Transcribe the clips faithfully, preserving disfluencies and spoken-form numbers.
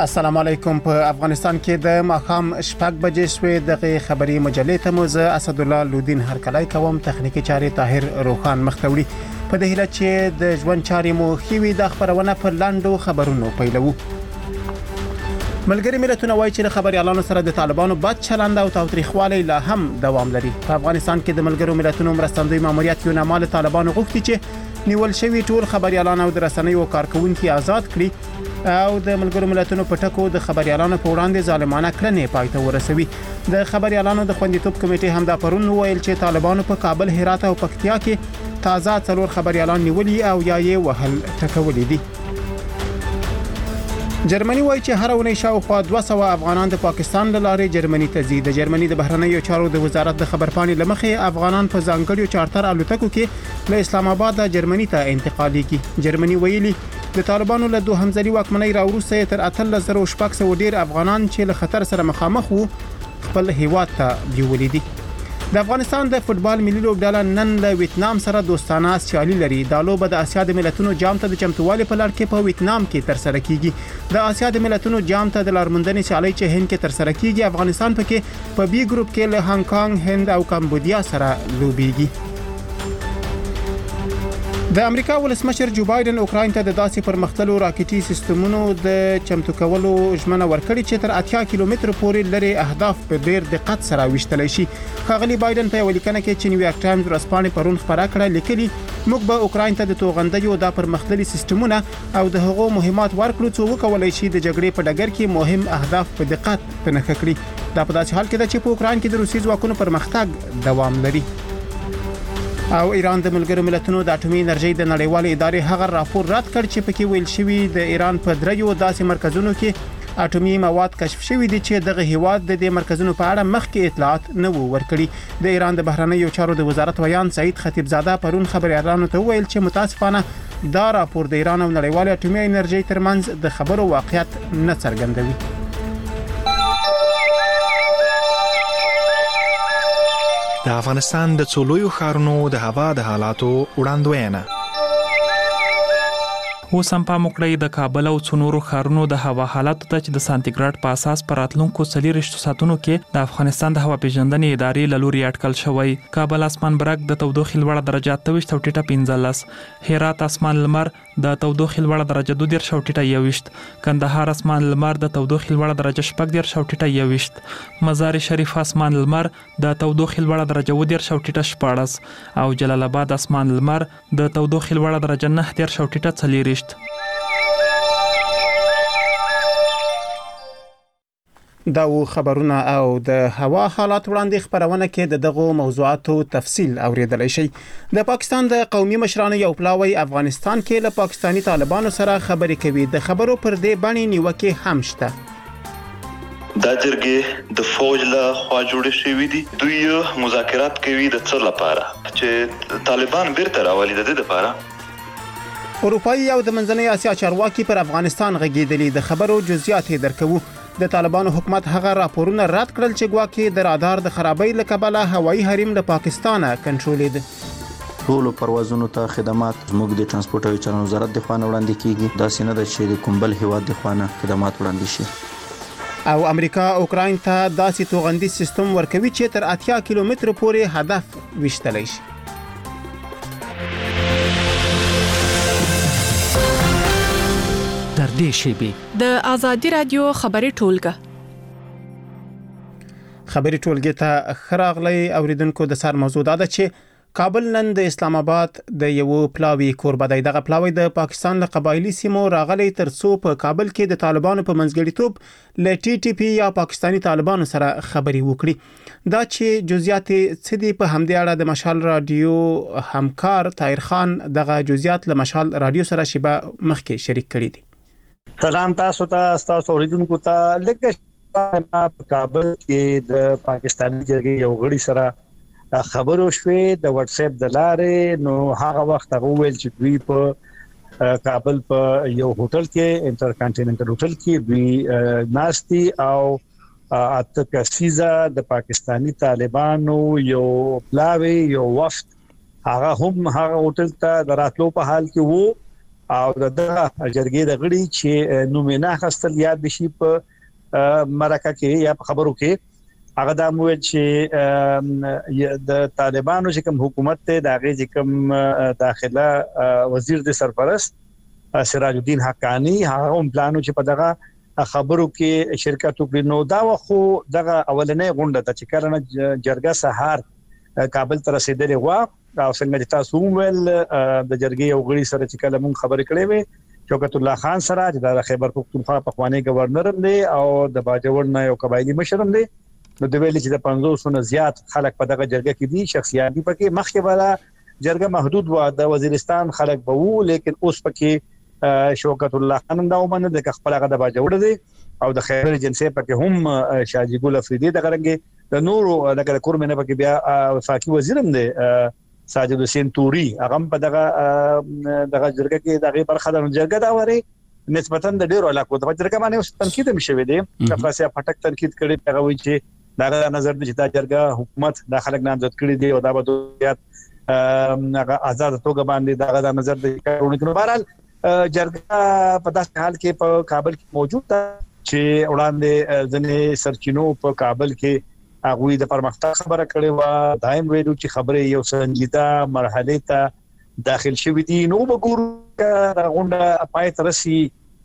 السلام علیکم. په افغانستان کې د ماښام شپږ بجې شوې دغه خبري مجلې ته مو زه اسد الله لودین هرکلی کوم. تخنیکی چارې طاهر روخان مختوړي. په دې هیله چې د ژوند چارې مو خوي د خبرونه پر لاندو خبرونو پیلوو. ملګری ملتونه وایي چې خبريالانو سره د طالبانو بد چلند او تاوتریخوالی لا هم دوام لري. په افغانستان کې د ملګرو ملتونو مرستندوی ماموریت یو نامال طالبانو غوښتي چې نیول شوی ټول خبريالان او د رسنیو کارکونکو آزاد کړي او د ملګرو ملتونو په ټکو د خبريالانو په وړاندې ظالمانه کړنې پای ته ورسوي. د خبريالانو د خوندیتوب کمیټې هم دا پرون ویل چې طالبانو په کابل، هرات او پکتیا کې تازه څلور خبريالان نیولي او یا یې وهل ټکولي دي. جرمني وایي چې هر ونې شاوخوا دوه سوه افغانان د پاکستان له لارې جرمني ته ځي. د جرمني د بهرنیو چارو د وزارت د خبرپاڼې لمخې افغانان په ځانګړیو چارتر الوتکو کې له اسلام آباد جرمني ته انتقالېږي. جرمني ویلي د طالبانو له دوه همځلي واکمنۍ راوروسته تر اتلس زره شپږ سوه ډیر افغانان چې له خطر سره مخامخ وو خپل هیواد ته بیولې دي. د افغانستان د فوتبال ملي لوبډله نن له ویتنام سره دوستانه سیالي لري. د لوبه د اسیا د ملتونو جام ته د چمتووالي په لړ کې په ویتنام کې تر سره کیږي. د اسیا د ملتونو جام ته د لارموندنې سیالي چې هند کې تر سره کیږي. افغانستان پکې په بي ګروپ کې له هانګ کانګ، هند او کمبودیا سره لوبيږي. د امریکا ولسمشر جو بایدن اوکراین ته د داسې پرمختللو راکټي سیستمونو د چمتو کولو ژمنه ورکړې چې تر اتیا کیلومتر پورې لري اهداف په ډیر دقت سره وشتل شي. ښاغلي بایدن په ولیکنه کې چې نیویارک ټایمز ورځپاڼې پرون خبره کړه لیکلي موږ به اوکراین ته د توغندیو د پرمختللي سیستمونه او د هغو مهمات ورکړو چې وکولای شي د جګړې په ډګر کې مهم اهداف په دقت تنخ کړي. دا په داسې حال کې ده چې په اوکراین کې د روسي ځواکونو پرمختګ دوام لري. او ایران د ملګرو ملتونو د اټومي انرژي د نړیوالې ادارې هغه راپور رد کړ چې پکې ویل شوی د ایران په دریو داسې مرکزونو کې اټومي مواد کشف شوی دي چې دغه هیواد د دې مرکزونو په اړه مخکې اطلاعات نه وو ورکړي. د ایران د بهرنیو چارو د وزارت ویان سعید خطیبزاده پرون خبريالانو ته ویل چې متاسفانه دا راپور د ایران او نړیوالې اټومي انرژي ترمنځ د خبرو واقعیت نه څرګندوي. د افغانستان د څلورو ښارونو د هوا د حالاتو وړاندوینه. اوس هم په مکړی د کابل او څنورو ښارونو د هوا حالاتو ته چې د سانتیګراډ په اساس پر راتلونکو څلېرویشتو ساعتونو کې د افغانستان د هوا پیژندنې ادارې له لوري اټکل شوی. کابل اسمان برګ د تودوخې لوړه درجه اته ویشت او ټیټه پنځلس، هرات اسمان لمر د تودوخې لوړه درجه دوه دېرش او ټیټه یوویشت، کندهار اسمان لمر د تودوخې لوړه درجه شپږ دېرش او ټیټه یوویشت، مزار شریف اسمان لمر د تودوخې لوړه درجه اووه دېرش او ټیټه شپاړس او جلال آباد اسمان لمر د تودوخې لوړه درجه نهه دېرش او ټیټه څلېرویشت. دا و خبرونه او د هوا حالات وړاندې خبرونه کې د دغه موضوعاتو تفصیل اوریدلای شي. د پاکستان د قومي مشرانو یو پلاوی افغانستان کې له پاکستانی طالبانو سره خبرې کوي. د خبرو پر دې باندې نیوکه هم شته. دا جرګې د فوج له خوا جوړې شوې دي. دوی مذاکرات کوي د څه لپاره چې طالبان بیرته راولي. د دې لپاره اروپایي او د منځنۍ اسیا چارواکي پر افغانستان غږیدلي. د خبرو جزئیات درکوو. د طالبانو حکومت هغه راپورونه رد کړل چې ګواکې د رادار د خرابۍ له کبله هوایي حریم له پاکستانه کنټرولېد. ټول پروازونو ته خدمات زموږ د ترانسپورت او چارو وزارت د خوانه وړاندې کیږي. دا سینه د چې د کومبل هیواد د خوانه خدمات وړاندې شي. او امریکا اوکراین ته داسې توغندي سیستم ورکوي چې تر اتیا کیلومتر پورې هدف وشتلی شي. در دې شیبې د ازادي رادیو خبري ټولګه خبري ټولګه ته خراغلي اوریدونکو د سر موضوع ده چې کابل نن د اسلام آباد د یو پلاوی کوربه دی. دغه پلاوی د پاکستان له قبایلی سیمو راغلی ترڅو په کابل کې د طالبانو په منځګړیتوب ل ټي ټي پی یا پاکستانی طالبانو سره خبري وکړي. دا چې جزئیات څه دي په همدې اړه د مشال رادیو همکار طاهر خان دغه جزئیات له مشال رادیو سره شیبه مخکې شریک کړي دي. سلام تاسو ته تاسو اوریدونکو ته. لکه په کابل کې د پاکستاني جرګې یو غړي سره خبرو شوې د واتس اپ د لارې. نو هغه وخت هغه ویل چې دوی په کابل په یو هوټل کې انټر کانټیننټل هوټل کې دوی ناشتي او اته کسیزه د پاکستانی طالبانو یو پلاوی یو وفد هغه هم هغه هوټل ته دراتلو په حال کې وو او دغه جرګې د غړي چې نومینه خستل یاد بشي په مرکه کې یا په خبرو کې هغه د موږ چې د طالبانو چې کوم حکومت ته دغه چې کوم داخله وزیر د سرپرست سراج الدین حقانی هغه هم پلانو چې په دغه خبرو کې شرکت وکړي نو دا خو دغه اولنې غونډه چې کله جرګه سهار کابل ته رسیدلې و او څنګه تاسو ویل د جرګې یو غړي سره چې کله مونږ خبرې کړې وې شوکت الله خان سره چې د خیبر پختونخوا پخوانی گورنر هم دی او د باجوړ نه یو قبایلی مشر هم دی نو د ویل چې د پنځوس نه زیات خلک په دغه جرګه کې دي شخصیت دي پکې مخکې والا جرګه محدود و د وزیرستان خلک به وو لیکن اوس پکې شوکت الله خان دا ومنه د خپل هغه د باجوړ دی او د خیبر جنسي پکې هم شاجي ګل افریدي د غرنګي د نورو د کورمنه پکې بیا وفاقي وزیر هم دی ساجد حسین توري هغه په دغه دغه جرګه کې دغه برخه د جرګه دا وری نسبتا د ډیرو علاقو د جرګه باندې تنقید هم شوی دی افراسیا پټک تنقید کړي هغه وی چې دغه نظر د چې جرګه حکومت د خلک نامزد کړي دی او دا به دویات هغه آزاد توګه باندې دغه د نظر د کارونه کړو بهرحال جرګه په داسې حال کې په کابل کې موجود ده چې وړاندې ځنې سرچینو په کابل کې هغه د پرمختګ خبره کړې و دایم ویلو چې خبره یو سنجیده مرحله ته داخل شوې دي نو وګورو دا غونډه پای ته رسي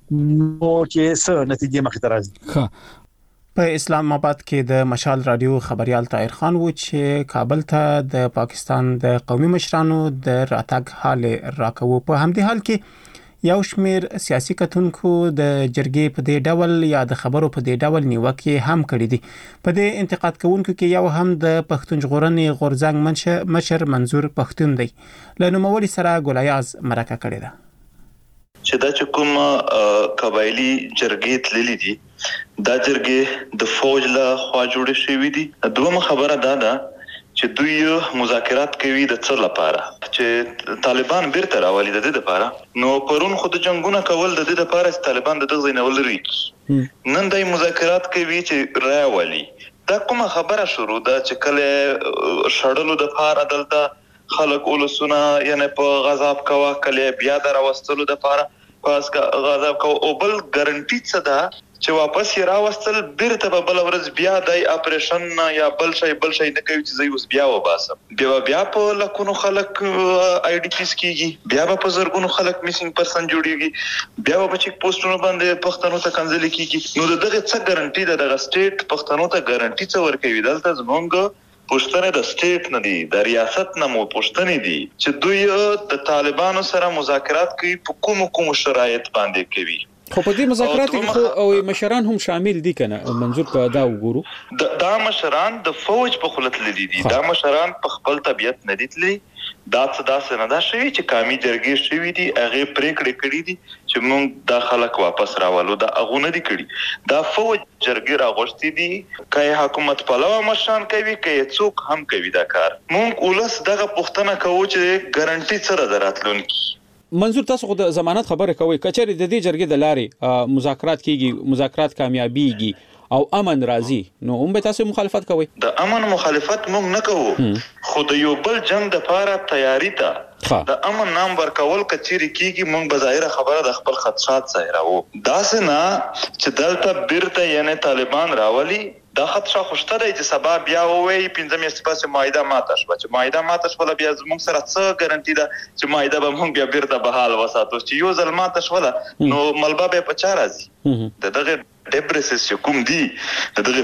نو چې څه نتیجه مخ ته راځي په اسلام آباد کې د مشال رادیو خبريال طاهر خان و چې کابل ته د پاکستان د قومي مشرانو د راتګ حال راکوه په همدې حال کې یو شمیر سیاسي کتونکو د جرګې په دې ډول یا د خبرو په دې ډول نیوکه هم کړې دي په دې انتقاد کوونکو کې یو هم د پښتون ژغورنې غورځنګ مشر منظور پښتون دی لنو مولي سره ګولیاز مرکه کړې ده چې دا چې کوم قبایلی جرګې تللې دي دا جرګې د فوج له خوا جوړې شوې دي دوه خبره دا ده چې دوی مذاکرات کوي د څه لپاره چې طالبان بیرته راولي د دې لپاره نو پرون خود جنگونه کول د دې لپاره چې طالبان د دغه ځینول لري نن دای مذاکرات کوي چې راولي دا کومه خبره شروع ده چې کله شړلو د لپاره دلته خلک اولسونه یعنی په غضب کوا کله بیا دراوستلو د لپاره پاس کا غضب کو او بل ګارانټی څه ده چې واپس یې راوستل بیرته په بل ورځ بیا د اپریشن یا بل شي بل شي نه کوي چې زې اوس بیا وباسم بیا بیا په لکونو خلک آی ډی پیس کیږي بیا په زرګونو خلک میسینګ پرسن جوړیږي بیا په چیک پوسټونو باندې پښتنو ته کنځل کیږي نو دغه څه ګارانټي ده د سټیټ پښتنو ته ګارانټي څه ورکوي دلته زمونږ پښتنه د سټیټ نه دي د ریاست نه مو پښتنه دي چې دوی د طالبانو سره مذاکرات کوي په کوم کوم شرایط باندې کوي خو په دې مذاکرات کې او مشران هم شامل دي کنه منظور کا دا وګورو دا مشران د فوج په خلت لیدي دي دا مشران په خپل طبيعت نه دي تللي دا څه داسې نه دا شوی چې قومي جرګې شوی دي هغه پریکړې کړې دي چې موږ د خلک واپس راولو دا اغونه دي کړي دا فوج جرګې راغوښتي دي کای حکومت پلوه مشان کوي کای څوک هم کوي دا کار موږ ولس دغه پښتنه کوو چې ګارانټي سره دراتلونکي منظور تاسو خو د ضمانت خبره کوي کچېری د دې جرګې د لارې مذاکرات کیږي مذاکرات کامیابیږي او امن راځي نو هم به تاسو مخالفت کوي د امن مخالفت موږ نه کوو خو د یو بل جنگ د لپاره تیاری ته د امن نام ورکول کچېری کیږي موږ بظاهر خبره د خپل خدشات ظاهرو داسې نه چې دلته بیرته یعنی طالبان راولي دا خدشه خوشته دی چې سبا بیا ووي پنځم استفاده مایده ماته شو چې مایده ماته شو بیا موږ سره څه ګارانټي ده چې مایده به موږ بیا بیرته بحال وساتو چې یو ځل ماته شو نو ملبا به په چا راځي دغه ډیبرسس کوم دی دغه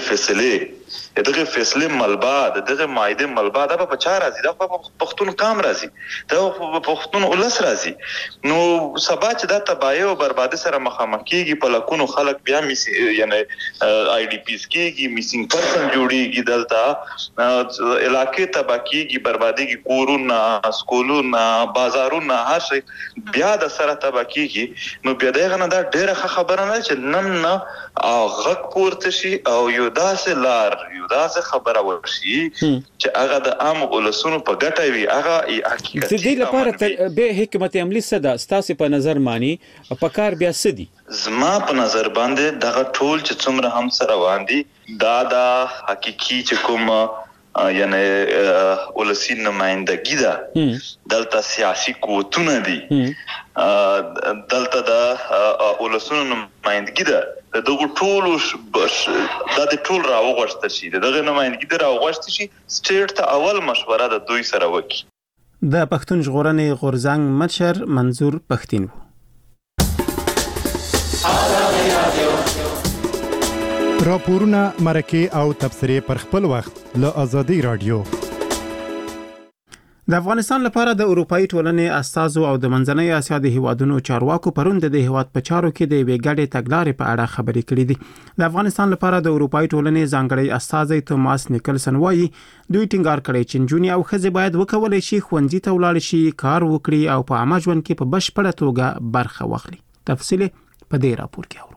فیصله دغه فیصله ملبا دغه مایده ملبا دا په چا راځي دا په پښتون کام راځي دا په پښتون ولس راځي نو سبا چې دا تباہي او بربادي سره مخامخ کیږي په لکونو خلک بیا یعنی آی ډی پیس کیږي میسینګ پرسن جوړیږي دلته علاقې تباہ کیږي بربادي کورونه سکولونه بازارونه هر شي بیا د سره تباہ کیږي نو بیا دغه نه دا ډېره خبره نه چې نن نه غږ پورته شي او یو داسې لار یو داسې خبره ورشي چې هغه د عام ولسونو په ګټه وي هغه حقیقت د دې لپاره به حکمت عملی څه ده ستاسو په نظر مانی په کار بیا څه دي زما په نظر باندې دغه ټول چې څومره هم سره روان دي دا د حقيقي چې کوم یعنی ولسی نمائندګي ده دلته سیاسي قوتونه دي دلته د ولسونو نمائندګي ده دغه ټول د ټول راوغښت شي دغه نمائندګي د راوغښت شي سټیټ ته اول مشوره د دوی سره وکړي. د پښتون ژغورنې غورځنګ مشر منظور پښتين و. راپورونه مرکه او تبصره پر خپل وخت له ازادي رادیو. د افغانستان لپاره د اروپאי ټولنې استازو او د منځنۍ اسیا د هیوادونو چارواکو پرون د هیواد په چارو کې د ویګړې تګلارې په اړه خبرې کړې دي. د افغانستان لپاره د اروپאי ټولنې ځانګړی استازي توماس نیکلسن وایي دوی ټینګار کړی چې نجونې او ښځې باید وکولای شي ښوونځي ته ولاړ شي، کار وکړي او په عامه ژوند کې په بشپړه توګه برخه واخلي. تفصیل په دې راپور کې اورو.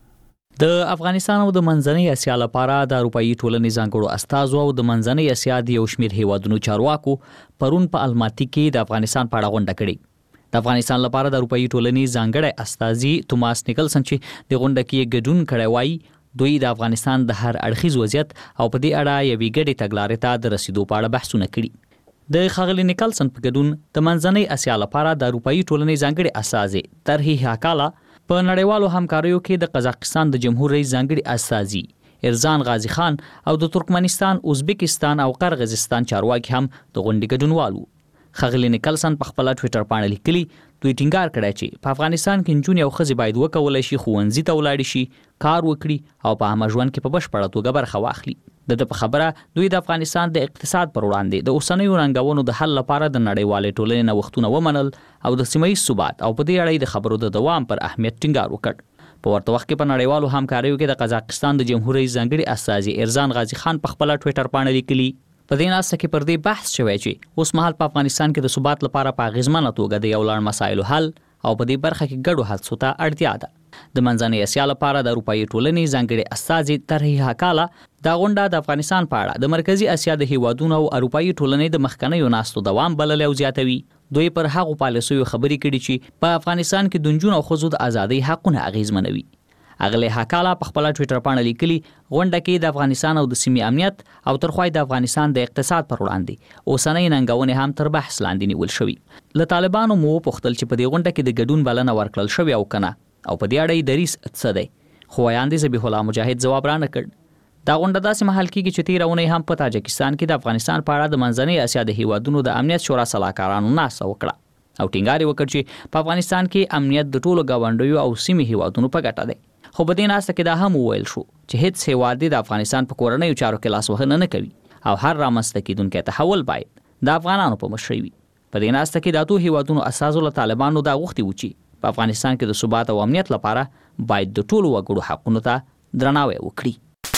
د افغانستان او د منځنۍ اسیا لپاره د اروپאי ټولنې ځانګړو استازو او د منځنۍ اسیا د یو شمېر هیوادونو چارواکو پرون په الماتی کې د افغانستان په اړه غونډه کړې. د افغانستان لپاره د اروپאי ټولنې ځانګړی استازي توماس نیکلسن چې د غونډه کې ګډون کړی وایي دوی د افغانستان د هر اړخیز وضعیت او په دې اړه یوې ګډې تګلارې ته د رسیدو په اړه بحثونه کړي. د ښاغلي نیکلسن په ګډون د منځنۍ اسیا لپاره د اروپאי ټولنې ځانګړي استازي ترهی حکاله په نړیوالو همکاریو کې د قزاقستان د جمهور رئیس ځانګړي استازي ارزان غازی خان او د ترکمنستان، ازبکستان او قرغیزستان چارواکي هم د غونډې ګډونوالو. ښاغلي نیکلسن په خپل ټوئیټر باندې لیکلي دوی ټینګار کړی چې په افغانستان کې نجونې او ښځې باید وکولای شي ښوونځي ته ولاړ شي، کار وکړي او په عامه ژوند کې په بشپړه توګه برخه واخلي. د د په خبره دوی د افغانستان د اقتصاد پر وړاندې د اوسنیو ننګونو د حل لپاره د نړیوالې ټولنې نوښتونه ومنل او د سیمه ییز ثبات او په دې اړه د خبرو د دوام پر اهمیت ټینګار وکړ. په ورته وخت کې په نړیوالو همکاریو کې د قزاقستان د جمهور رئیس ځانګړي استازي ارزان غازی خان په خپل ټوئیټر باندې لیکلي په دې ناسته کې پر دې بحث شوی چې اوس مهال په افغانستان کې د ثبات لپاره په اغیزمنه توګه د یو لړ مسایلو حل او په دې برخه کې ګډو هڅو ته اړتیا ده. د منځنۍ اسیا لپاره د اروپאי ټولنې ځانګړي استازي ترهی حکاله دا غونډه د افغانستان په اړه د مرکزی اسیا د هیوادونو او اروپאי ټولنې د مخکنیو ناستو دوام بللی او زیاتوي. دوی پر هغو پالیسیو خبرې کړي چې په افغانستان کې د نجونو او ښځو د ازادۍ حقونه اغیزمنوي. اغلی حکاله په خپل ټوئیټر باندې لیکلي غونډه کې د افغانستان او د سیمې امنیت او ترخوای د افغانستان د اقتصاد پر وړاندې اوسنۍ ننګونې هم تر بحث لاندې نیول شوي. له طالبانو مو پوښتل چې په دې غونډه کې د ګډون بلنه ورکړل شوې او کنه او په دې اړه یې دریځ څه دی، خو وایاندې ذبیح الله مجاهد ځواب را نه کړ. دا غونډه داسې مهال کېږي چې تېره اونۍ هم په تاجکستان کې د افغانستان په اړه د منځنۍ اسیا د هیوادونو د امنیت شورا سلاکارانو ناسته وکړه او ټینګار یې وکړ چې په افغانستان کې امنیت د ټولو ګاونډیو او سیمې هیوادونو په ګټه دی. خو په دې ناسته کې دا هم وویل شو چې هیڅ هیواد د افغانستان په کورنیو چارو کې لاسوهنه نه کوي او هر رامنځته کېدونکی تحول باید د افغانانو په مشرۍ وي. په دې ناسته کې د اتو هیوادونو استازو له طالبانو دا غوښتي و چې په افغانستان کې د ثبات او امنیت لپاره باید د ټولو وګړو حقونو ته درناوی وکړي.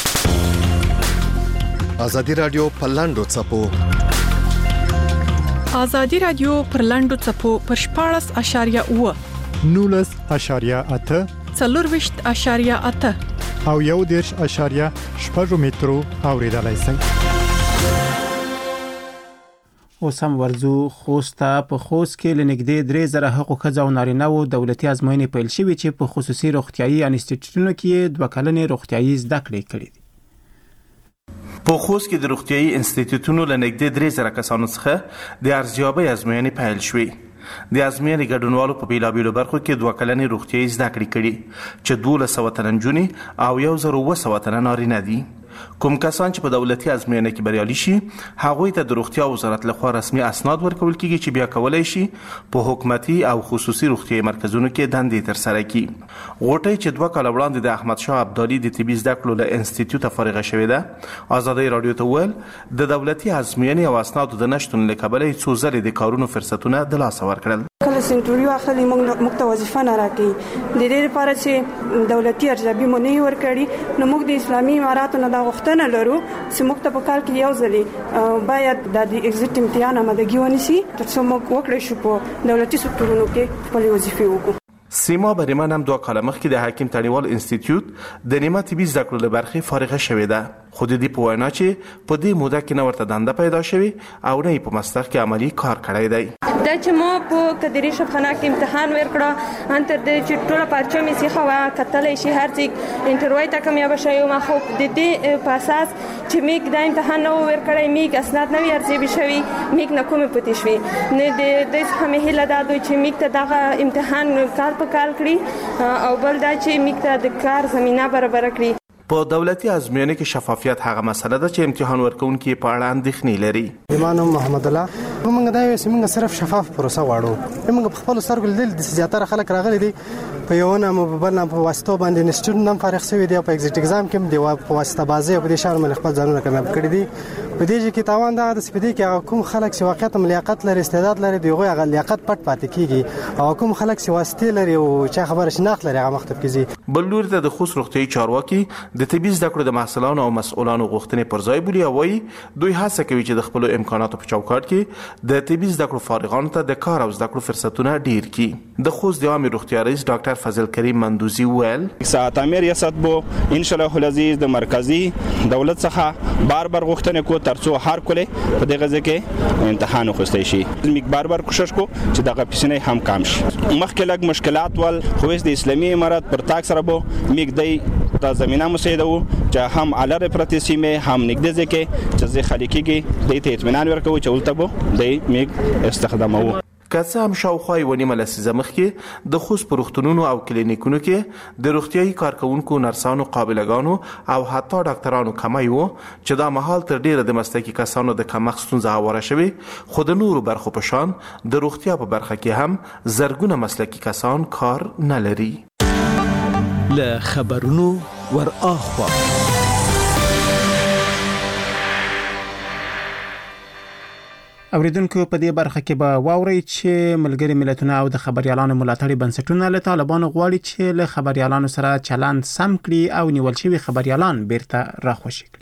ازادي رادیو په لاندو څپو ازادي رادیو پر لاندو څپو پر شپاړس اشاریه اوه نولس اشاریه اته څلورویشت اشاریه اته او یو دېرش اشاریه شپږ مترو اوریدلای شئ. اوس هم ورځو خوست ته. په خوست کې لنږدې درې زره حقوق ښځو او نارینه‌و دولتي ازموینې پیل شوې چې په خصوصي روغتیايي انسټیټیوټونو کې دوه کلنې روغتیايي زده کړې کړې دي. په خوست کې د روغتیايي انسټیټیوټونو لنږدې درې زره کسانو څخه د ارزیابۍ ازموینې پیل شوې. د ازموینې ګډونوالو په بیلابیلو برخو کې دوه کلنې روغتیايي زده کړې کړي چې دولس سوه تنه نجونې او یو زر اووه سوه تنه نارینه دي. کوم کسان چې په دولتي ازموینه کې بریالي شي هغوی ته د روغتیا وزارت لخوا رسمي اسناد ورکول کیږي چې بیا کولای شي په حکومتي او خصوصي روغتیايي مرکزونو کې دندې ترسره کړي. غوټۍ چې دوه کاله وړاندې د احمد شاه ابدالي د طبي زده کړو له انسټیټیوټه فارغه شوې ده ازادي رادیو ته وویل د دولتي ازموینې او اسنادو د نشتون له کبله څو ځلې د کارونو فرصتونه د لاسه ورکړل. کله سنټوریو اخلي موږ ته وظیفه نه راکړي د دې لپاره چې دولتي ارزیابي مو نه ورکړي نو موږ د اسلامي اماراتو نه دا غوښتنه لرو چې موږ ته په کال کې یو ځلې باید د ایگزیټ امتحان آمادګي ونیسي ترڅو موږ وکړو چې په دولتي سکتورونو کې خپل وظیفې وکړو. سیما بریمن هم دوه کاله مخکې د حکیم تڼیوال انسټیټیوټ د نیمه طبي زده کړو له برخې فارغه شوې ده. خو د دې په وینا چې په دې موده کې نه ورته دنده پیدا شوې او نه یې په مسلخ کې عملي کار کړی دی. دا چې ما په کدري شفخانه کې امتحان ورکړه انتر د چې ټول پارچو می سي خوا کتلې شي هر څه انټروای ته کمیاب شوی ما خو د دې په اساس چې میګ دا امتحان نو ورکړای میګ اسناد نو ارزي شوی میګ نه کومه پتی شوی نه د د همه هله دا دوی چې میګ ته دا امتحان کال په کال کړی او بل دا چې میګ ته د کار زمينه برابر کړی. په دولتي ازموینه کې شفافیت هغه مسله ده چې امتحان ورکونکي په اړه اندېښنې لري. ایمان محمد الله موږ دا یو سیمه صرف شفاف پروسه غواړو. موږ په خپل سرګل دل د زیاتره خلک راغلي دي په یو نه موبایل نه په واسطه باندې انسټیټیوټ نم فارغ شوی دی په ایگزیټ اگزام کې دی په واسطه بازي په دې شان مل خپل ځانونه کامیاب کړی دي. په دې کې تاوان دا د سپیدي کې کوم خلک چې واقعیت ملیاقت لري استعداد لري دی هغه لیاقت پټ پاتې کیږي او کوم خلک چې واسطه لري او چې خبره شناخت لري هغه مختف کیږي. بل لور ته د خصوصي روغتي چارواکي د طبي زده کړو د مسؤلانو او مسؤلانو غوښتنې پر ځای بولي او وایي دوی هڅه کوي چې د خپل امکاناتو په چوکاټ کې د طبي زده کړو فارغانو ته د کار او زده کړو فرصتونه ډیر کړي. د خوست د عامه روغتیا رئیس ډاکټر فضل کریم مندوزی ویل تعمیر ریاست بو ان شاء الله العزیز د مرکزی دولت څخه بار بار غوښتنې کو ترڅو هر کله په دغه ځکه امتحان وخستای شي. موږ بار بار کوشش کو چې دغه پیسې هم کم شي. مخکې لګ مشکلات ول خو د اسلامي امارات پر تاک سره بو موږ د تا زمينه مساعده وو چې هم علره پرتی سیمه هم نګد ځکه چې ځې خلیکيږي د ته اطمینان ورکوي چې ولته بو د موږ استخدامو. که څه هم شاوخوا یو نیمه لسیزه مخکې د خوست په روغتونونو او کلینیکونو کې د روغتیايي کارکونکو نرسانو قابلګانو او حتی ډاکټرانو کمی وو چې دا مهال تر ډیره د مسلکي کسانو د کمښت ستونزه هواره شوې خو د نورو برخو په شان د روغتیا په برخه کې هم زرګونه مسلکي کسان کار نه لري. له خبرونو ور اخوا اوریدونکو په دې برخه کې به واوري چې ملګری ملتونه او د خبريالانو ملاتړي بنسټونه له طالبانو غواړي چې له خبريالانو سره چلند سم کړي او نیول شوی خبريالان بیرته راخوشي کړي.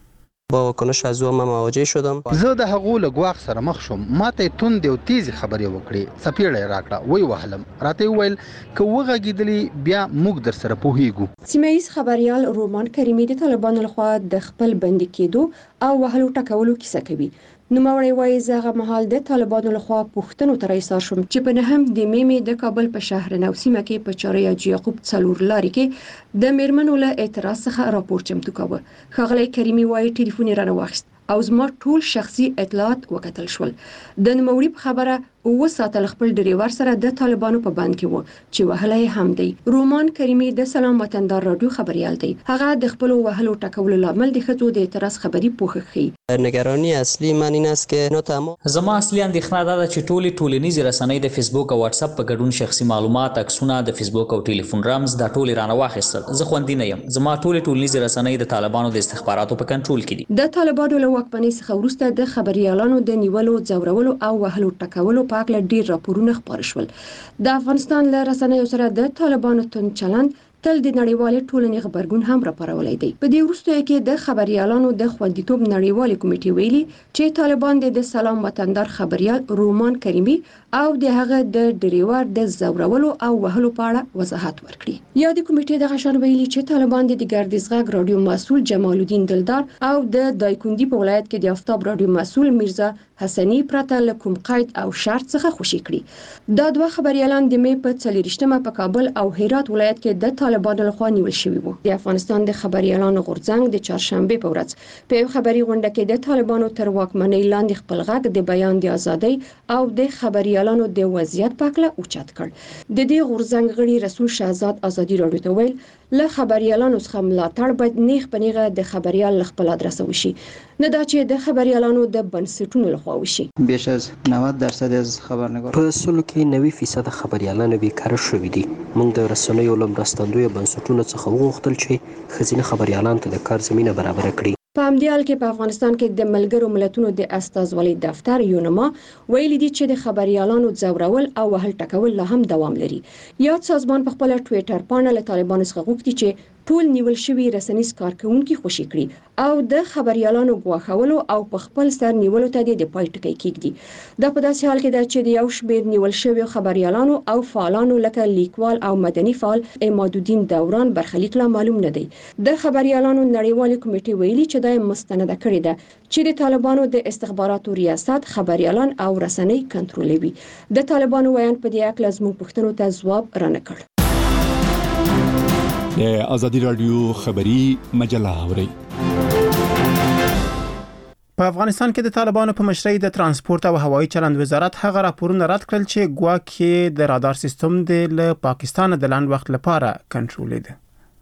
با واکنش از او مواجه شدم. زه د هغو له ګواښ سره مخ شوم. ماته توند او تیز خبرې وکړې. سپیړې راکړه وی وهلم. راته ویل ک وغږیدلی بیا موږ در سره پوهیږو. سیمایي خبريال رومان کریمي د طالبانو لخوا د خپل بندي کېدو او وهلو ټکولو کیسه کوي. نو موري وایي زغه محل د طالبانو لخوا پښتنو تر ایثار شوم چې په نهم د میمه د کابل په شهر نو سیمه کې په چاري اجي یعقوب څلور لاري کې د میرمنو له اعتراض څخه راپور چمتو کاوه. خغلی کریمي وایي ټلیفون رانه واخیست او زما ټول شخصي اطلاعات وکتل شول. د نوموړي په خبره او ساتل خپل ډریور سره د طالبانو په بند کې وو چې وهله هم دی. رومان کریمي د سلام وطندار رادیو خبريال دی. هغه د خپل وهلو ټکولو لامل د خځو د اعتراض خبري پوښښي. نگرانی اصلي من این است که نو تمام زما اصلي اندېښنه دا ده چې ټولي ټولنیزې رسنۍ د فیسبوک او واتس اپ په ګډون شخصي معلومات عکسونه د فیسبوک او ټلیفون رمز د ټولي رانه واخیستل. زه خوندې نه یم. زما ټولي ټولنیزې رسنۍ د طالبانو د استخباراتو په کنټرول کې دي. د طالبانو له واکمنۍ څخه وروسته د خبريالانو د نیولو ځورولو او وهلو ټکولو په اړه ډیر راپورونه خپاره شول. د افغانستان له رسنیو سره د طالبانو تون چلند تل د نړیوال ټولنې خبرګون هم راپارولای دی. په دې وروسته کې د خبريالانو د خوندیتوب نړیوال کمیټې ویلي چې طالبان د سلام وطندار خبريال رومان کریمي او د هغه د ډریور د زورولو او وهلو په اړه وضاحت ورکړي. یا د کمیټې د غشن ویلي چې طالبان د ګردیزغ رادیو مسؤل جمال الدین دلدار او د دایکندي په ولایت کې د آفتاب رادیو مسؤل میرزا حسنی پرته له کوم قید او شرط څخه خوشي کړي. دا دوه خبريالان د مې په څلورشتمه په کابل او هرات ولایت کې د طالبانو لخوا نیول شوی وو. د افغانستان د خبريالانو غورځنګ د چهارشنبه په ورځ په خبري غونډه کې د طالبانو تر واکمنۍ لاندې خپل غږ د بیان د ازادۍ او د خبريالانو د وضعیت په اړه اوچت کړ. د دې غورځنګ غړي رسول شهزاد ازادي رادیو ته ویل له خبريالانو څخه ملاتړ باید نیغ پنیغه د خبريال خپل ادرس وشي. نه دا چې د خبريالانو د بنسټونو لخوا وشي. بیش از نود درصد از خبرنگار په سلو کې نوي فیصد خبريالانو بیکاره شوي دي. موږ د رسنیو لمرستندوی بنسټونو څخه وغوښتل چې خزینه خبريالان ته د کار زمينه برابر کړي. په همدې حال کې په افغانستان کې د ملګرو ملتونو د استازولۍ دفتر یونما ویلي دي چې د خبريالانو ځورول او وهل ټکول لا هم دوام لري. یاد سازمان په خپل ټوئیټر باندې له طالبانو څخه غوښتي چې ټول نیول شوي رسنیز کارکونکي خوشي کړي او د خبريالانو غواخولو او په خپل سر نیولو ته د پای ټکی کېږدي. دا په داسې حال کې ده چې د یو شمېر نیول شوي خبريالانو او فعالانو لکه لیکوال او مدني فعال عمادالدین دوران برخلیک لا معلوم نه دی. د خبريالانو نړیوالې کمیټې ویلي چې دا مستنده کړې ده چې د طالبانو د استخباراتو ریاست خبريالان او رسنۍ کنټرولوي. د طالبانو ویان په دې اړه زموږ پوښتنو ته ځواب رانکړ. د ازادي رادیو خبری مجله اوري. په افغانستان کې د طالبانو په مشرۍ د ترانسپورت او هوایي چلند وزارت هغه راپورونه رد کړل چې ګواکې د رادار سیستم د پاکستان د لاند وخت لپاره کنټرول دی.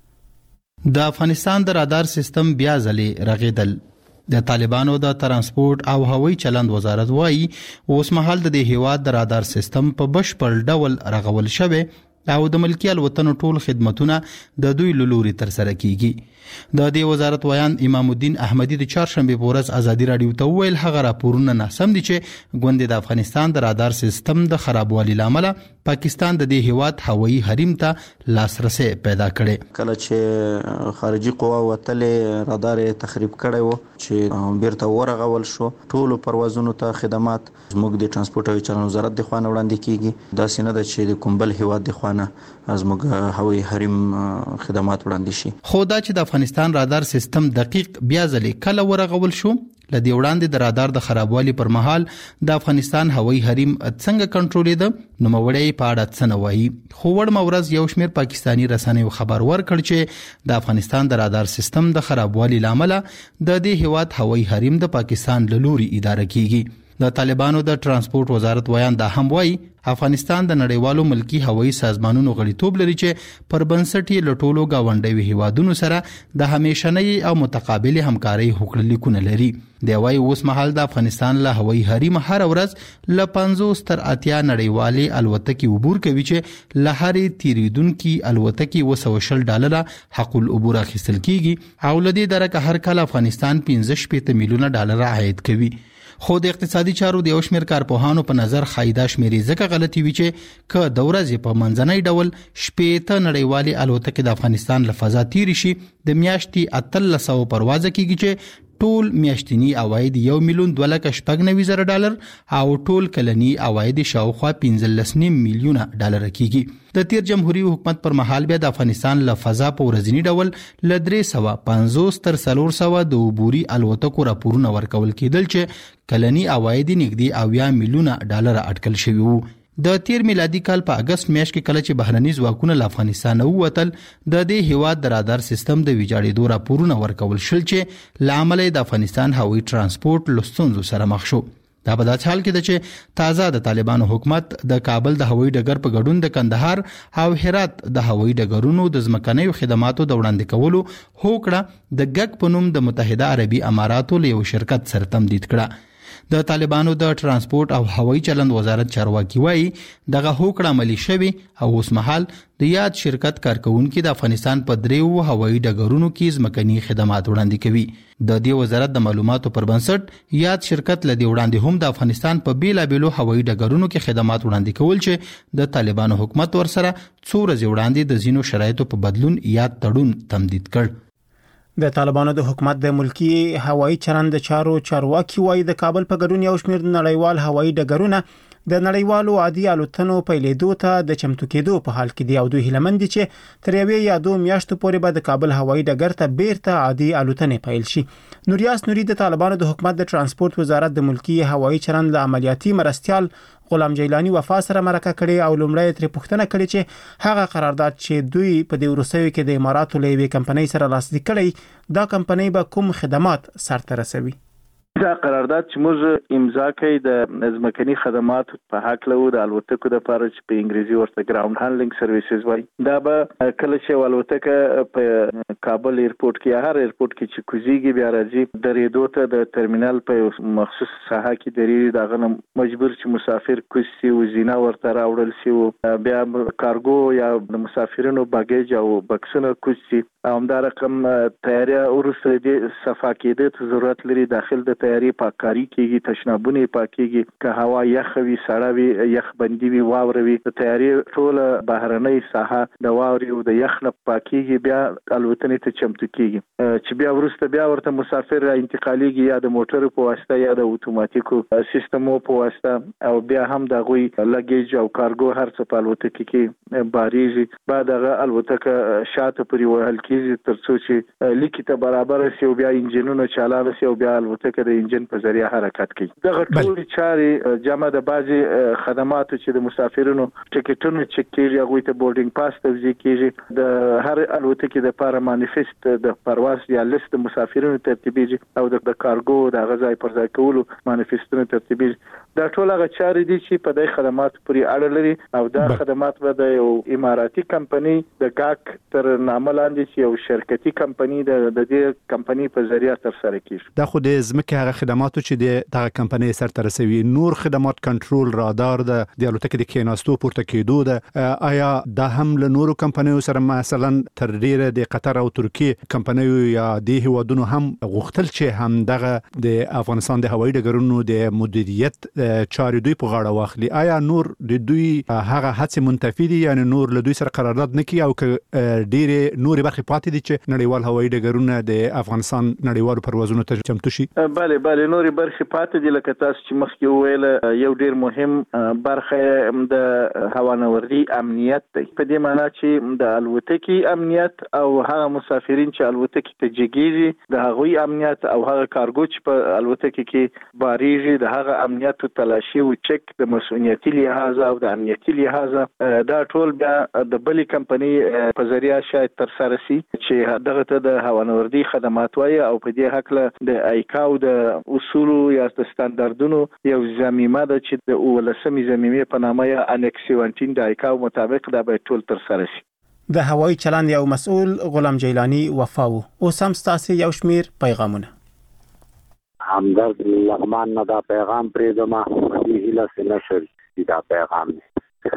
د افغانستان د رادار سیستم بیا ځلې رغیدل. د طالبانو د ترانسپورت او هوایي چلند وزارت وایي اوس مهال د هیواد د رادار سیستم په بشپړ ډول رغول شوی او د ملکی الوتنو ټول خدماتونه د دوی لوري تر سره کیږي. د دې وزارت ویان امام الدین احمدی د چهارشنبه په ورځ ازادي رادیو ته ویل هغه راپورونه ناسم دي چې ګوند د افغانستان د رادار سیستم د خرابوالي لامل پاکستان د دې هیواد هوایي حریم ته لاسرسي پیدا کړي. کله چې خارجي قوا وتلې رادار تخریب کړي وو چې بیرته ورغول شو ټول پروازونو ته خدمات زموږ د ترانسپورت او چلند وزارت د خوانه وړاندې کیږي. دا سینه د چې د کومبل هیواد د خوانه زموږ هوایي حریم خدمات وړاندې شي. خو دا چې د افغانستان رادار سیستم دقیق بیا ځلې کله ورغول شو لدی وړاندې د رادار د خرابوالي پر مهال د افغانستان هوایي حریم څنګه کنټرول دی نو موړی په اړه څه نه وایي. خو وړ مورز یو شمېر پاکستانی رسنیو خبر ورکړ چې د افغانستان د رادار سیستم د خرابوالي لامل د دې هیواد هوایي حریم د پاکستان له لوري اداره کیږي. د طالبانو د ترانسپورت وزارت ویان دا هم وایي افغانستان د نړیوالو ملکی هوایي سازمانونو غړیتوب لري چې پر بنسټي لټولو گاونډي هیوادونو سره د همیشنۍ او متقابل همکاري حقوق لیکونه لري. د وای اوس مهال د افغانستان له هوایي حریم هر ورځ ل پنځوس تر اتیا نړیوالې الوتکې عبور کوي چې له هرې تیریدونکو الوتکې وسوشل ډالر حق العبور اخیستل کیږي او لدی درکه هر کال افغانستان پنځه شپږ میلیونه ډالر عاید کوي. خو د اقتصادي چارو د یو شمېر کارپوهانو په نظر خایده شمیرې ځکه غلطي وی چې ک د ورځې په منځنۍ ډول شپېته نړیوالې الوتکې د افغانستان له فضا تیری شي د میاشتې اتلس سوه پرواز کیږي چې ټول میاشتنی عواید یو میلیون دوه لک شپږ نوي زره ډالر او ټول کلنی عواید شاوخوا پنځلس نیم میلیونه ډالر کیږي. د تیر جمهوریت حکومت پر مهال بیا د افغانستان له فضا په ورځنی ډول ل درې سوه پنځوس تر څلور سوه د عبوري الوتکو راپورونه ورکول کېدل چې کلنی عواید نږدې اویا میلیونه ډالر اټکل شوی وو. د تیر میلادي کال په اگست میاشت کې کله چې بهرني ځواکونه له افغانستان ووتل د دې هیواد د رادار سیستم د ویجاړېدو راپورونه ورکول شول چې لامل د افغانستان هوایي ترانسپورت لستونزو سره مخ شو. دا په داسې حال کې ده چې تازه د طالبانو حکومت د کابل د هوایي ډګر په ګډون د کندهار او هرات د هوایي ډګرونو د ځمکنیو خدماتو د وړاندې کولو هوکړه د ګګ په نوم د متحده عربي اماراتو له یو شرکت سره تمدید کړه. د طالبانو د ترانسپورت او هوایي چلند وزارت چارواکي وایي دغه هوکړه عملي شوی او اوس مهال د یاد شرکت کارکونکو د افغانستان په دریو هوایي ډګرونو کې ځمکني خدمات وړاندې کوي. د دې وزارت د معلوماتو پر بنسټ یاد شرکت لدی وړاندې هم د افغانستان په بیلابېلو هوایي ډګرونو کې خدمات وړاندې کول چې د طالبانو حکومت ورسره څو ورځې وړاندې د زینو شرایطو په بدلون یاد تړون تمدید کړ. د طالبانو د حکومت د ملکی هوایي چلند چارو چارواکي وایي د کابل په ګډون یو شمېر نړیوال هوایي ډګرونه د نړیوالو عادي الوتنو پیلېدو ته د چمتو کېدو په حال کې دی او دوی هیلمند دي چې تر یوې یا دوه میاشتو پورې به د کابل هوایي ډګر ته بیرته عادي الوتنې پیل شي. نوریاس نوري د طالبانو د حکومت د ترانسپورت وزارت د ملکی هوایي چلند له عملیاتي مرستيال غلام جیلانی وفا سره مرکه کړي او لومړی تر پوښتنه کړي چې هغه قرارداد چې دوی په دې ورسوي کې د اماراتو له یوې کمپنۍ سره لاسلیک کړي دا کمپنۍ به کوم خدمات سرته رسوي. دا قرارداد چې موږ امضا کړی د ځمکني خدمات په حق له د الوتکو د لپاره چې په انګریزي ورته ګراوند هانډلینګ سرویسز وایي دا به کله چې الوتکه په کابل ایرپورټ کې هر ایرپورټ کې چې کوزيږي بیا راځي درېدو ته د ترمینل په مخصوص ساحه کې درې دغه مجبور چې مسافر کوسي او زینا ورته راوړل شي بیا کارګو یا د مسافرینو باګیج او بکسونه کوسي همدا رقم تیاری ورسره د صفا کېدو ته ضرورت لري داخل د تیاری پاککاری کیږي، تشنابونه پاکيږي، که هوا یخ وي سړه وي یخ بندي وي واوره وي، د تیاری ټول بهرنۍ ساحه د واوري او د یخ نه پاکيږي، بیا الوتنې ته چمتو کیږي چې بیا ورسته بیا ورته مسافر انتقاليږي یا د موټر په واسطه یا د اتوماتیکو سیستمو په واسطه، او بیا هم د غوي لګیج او کارګو هر څه په الوتکه کې باریږي، بعد هغه الوتکه شاته پرې وهل کیږي ترڅو چې لیکي ته برابر شي او بیا انجنونه چالان شي او بیا الوتکه د انجن په ذریعہ حرکت کوي. دغه ټول چاري جمع د بعضي خدماتو چې د مسافرینو ټیکټونو چک کیږي، هغه ته بورډینګ پاس توزیع کیږي، د هر الوتکه د لپاره مانیفست د پرواز یا لیست مسافرینو ترتیبیږي او د کارګو د غځای پر ځای کولو مانیفستونه ترتیبیږي. دا ټول هغه چاري دي چې په دې خدماتو پورې اړه لري او دا خدمات به د یو اماراتي کمپنی د ګاک تر نامه لاندې چې یو شرکتي کمپنی د دې کمپنی په ذریعہ تر سره کیږي. دا خو د ځمکې هغه خدماتو چې د دغه کمپنی سره رسوي، نور خدمات کنټرول رادار د الوتکې د کیناستو پورته کېدو ده، آیا دا هم له نورو کمپنیو سره مثلا تر ډیره د قطر او ترکیه کمپنیو یا د هیوادونو هم غوښتل چې هم دغه د افغانستان د هوایي ډګرونو د مدیریت چاري دوی په غاړه واخلي؟ آیا نور د دوی هغه هڅې منتفي دي، یعنی نور له دوی سره قرارداد نه کوي او که ډېرې نورې برخې پاتې دي چې نړیوال هوایي ډګرونه د افغانستان نړیوالو پروازونو ته چمتو شي؟ بله بله نورې برخې پاتې دي، لکه تاسو چې مخکې وویل یو ډېر مهم برخه د هوانوردي امنیت دی، په دې معنی چې د الوتکې امنیت او هغه مسافرین چې الوتکې ته جګیږي د هغوی امنیت او هغه کارګو چې په الوتکې کې باریږي د هغه امنیت او تلاشي او چک د مسؤلیتي لحاظ او د امنیتي لحاظ دا ټول بیا د بلې کمپنی په ذریعہ شاید تر سره شي چې دغه ته د هوانوردي خدمات وایي او په دې حق د ایکاو د اصول یا د ستاندردونو یو ضمیمه ده چې د ولسمې ضمیمې په نامه یا انکس سیونټین د ایکاو مطابق دا به ټول تر سره شي. د هوایي چلند یو مسؤل غلام جیلانی وفاو اوس هم ستاسو یو شمیر پیغامونه. همدرد لغمان نه دا پیغام پرېږدم، دې هیله چې نشر دا پیغام دی.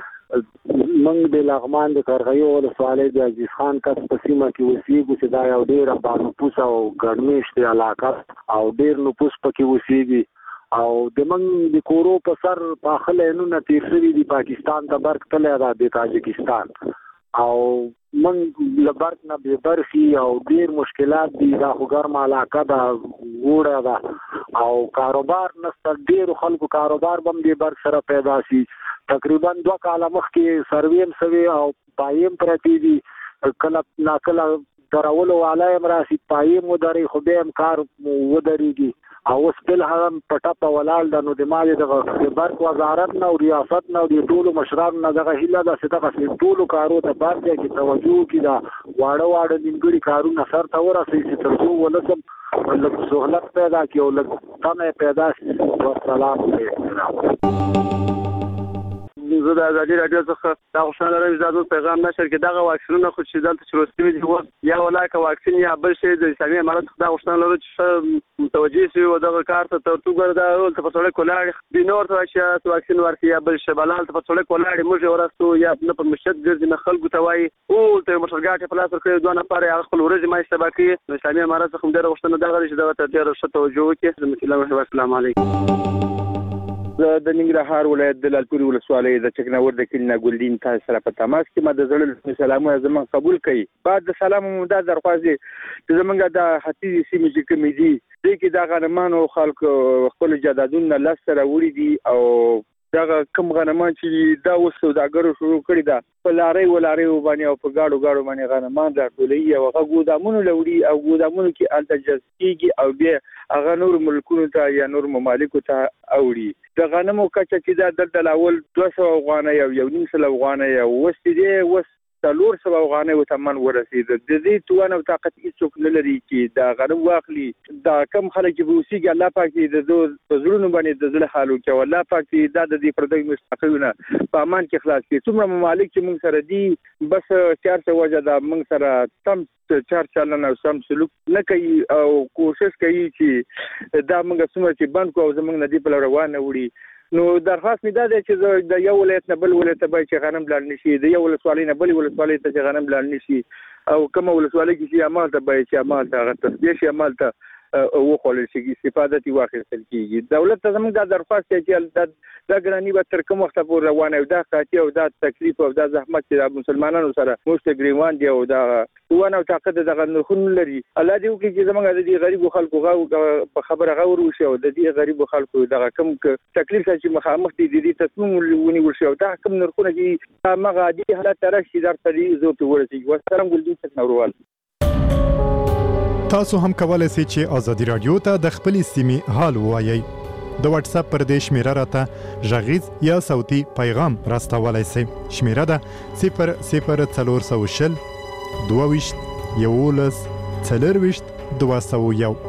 موږ د لغمان د قرغیو ولسوالۍ د عزیز خان کس په سیمه کې اوسېږو چې دا یو ډېره بانفوسه او ګڼمېشتې علاقه او ډېر نفوس پکې اوسېږي او د موږ د کورو په سر پاخه لینونه تېر شوي دي، پاکستان ته برق تللی ده د تاجکستان او موږ له برق نه بې برخې او ډېر مشکلات دي. دا خو ګرمه علاقه ده، ګوړه ده او کاروبار نشته، ډېرو خلکو کاروبار به هم د برق سره پیدا شي. تقریبا دوه کاله مخکې سروې هم سوي او پایې هم پرتې دي، کله ناکله درولو والا هم راشي پایې هم ودرېږي خو بیا هم کار ودرېږي او اوس بل هم په ټپه ولاړ ده. نو د ما د برق وزارت نه او ریاست نه او د ټولو مشرانو نه دغه هیله ده چې دغه ټولو کارو ته باید دی چې توجه وکړي، دا واړه واړه نیمګړي کارونه سرته ورسوي چې تر څو ولسم لږ سهولت پیدا کړي او لږ تمه پیدا شي. والسلام علیکم. زه د ازادي راډیو څخه دا خوشاله لرم چې دا پیغام نشر کې دغه واکسینونه خو چې دلته چې روسي دي اوس یا ولاکه واکسین یا بل شی د اسلامي امارت دا خوشاله لرم چې متوجه شي او دغه کار ته تر تو ګرځا او ته په ټوله کولاړ د نور ته چې واکسین ورکړي یا بل شی بلال ته په ټوله کولاړ موږ ورستو یا نه په مشت ګرځي نه خلکو ته وایي او ته مشرګاټ په لاس ورکړي دوه نفر هغه خپل ورځ ما اشتباکي د اسلامي امارت څخه ډېر خوشاله دغه چې دغه ته ډېر ښه توجه وکړي. السلام علیکم. د ننګرهار ولایت د لالپورې ولسوالۍ د چکناور د کلي ګلدین تاسو سره په تماس کې ما د زړه سلامونه زمون قبول کړي. بعد د سلام مو دا درخواست چې زمونږ د ختیځ سیمې چې کومې دي د کې د غنمانو خلکو خپل جدادونه لاس سره وړي دي او دغه کم غنمان چې دا اوس سوداګرو شروع کړی دا په لارې ولارې باندې او په گاډو گاډو باندې غنمان راټولوي او هغه ګودامونو لوري او ګودامونو کې الته جذبېږي او بیا هغه نور ملکونو ته یا نور ممالکو ته اوړي. د غنمو کچه چې دا دلته اول دوه سوه افغانۍ او یو نیم سل افغانۍ او اوس دې اوس څلور سوه افغانۍ ورته من ورسېد. د دې توان او طاقت هېڅوک نه لري چې دا غنم واخلي. دا کم خلک چې به اوسېږي الله پاک دې د دوی په زړونو باندې د زړه حال وکړي او الله پاک دې دا د دې پردیو مستحقونه په امان کې خلاص کړي. څومره ممالک چې موږ سره دي بس چار څه وجه ده موږ سره سم چار چلن او سم سلوک نه کوي او کوشش کوي چې دا موږ څومره چې بند کو او زموږ نه دې په روانه وړي. نو درخواست می ده چې د یو ولایت نه بل ولایت ته باید چې غنم لاړ نشي، د یو ولسوالۍ نه بل ولسوالۍ ته چې غنم لاړ نشي او کومه ولسوالۍ کې چې عمل ته باید چې عمل ته هغه تصدیق شي عمل ته وخولل شي استفاده تی واخیستل کیږي. دولت ته زموږ د درخواست چې دا ګرانی به تر کوم وخت پورې روانه وي، دا خاطی او دا تکلیف او دا زحمت چې مسلمانانو سره موږ ګریوان دی او دا ونه او طاقت دغه نخون لري. الله دې وکړي چې زموږ د غریب خلکو غو په خبره غور وشي او د دې غریب خلکو دغه کم تکلیف چې مخامخ دي د دې تصمیم ونی وشي او دا کم نرخونه چې مغه عادي حالت ترشي در تري زو په ورسي. والسلام ګلدین څخه نوروال. تاسو هم کولای شئ چې آزادي رادیو ته د خپل سیمې حال ووایئ. د واتس اپ پر دې شمیره راته ژغیز یا صوتي پیغام راستولای شئ. شمیره ده صفر صفر څلور سوه شل دوه ویشت یولس څلور ویشت دوه سوه یو.